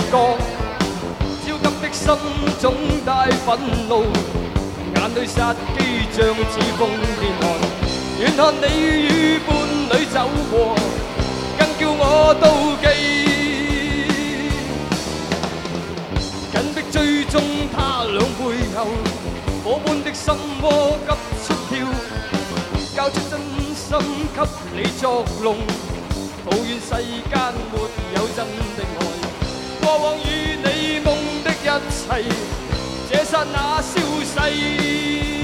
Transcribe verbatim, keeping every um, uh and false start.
覺，焦急的心總帶憤怒，眼淚殺機像似風電寒。遠看你與伴侶走過，更叫我妒忌。緊迫追蹤他倆背後，火般的心窩急速跳，交出真心給你作弄，抱怨世間沒有真的愛。過往與你夢的一切，這剎那消逝。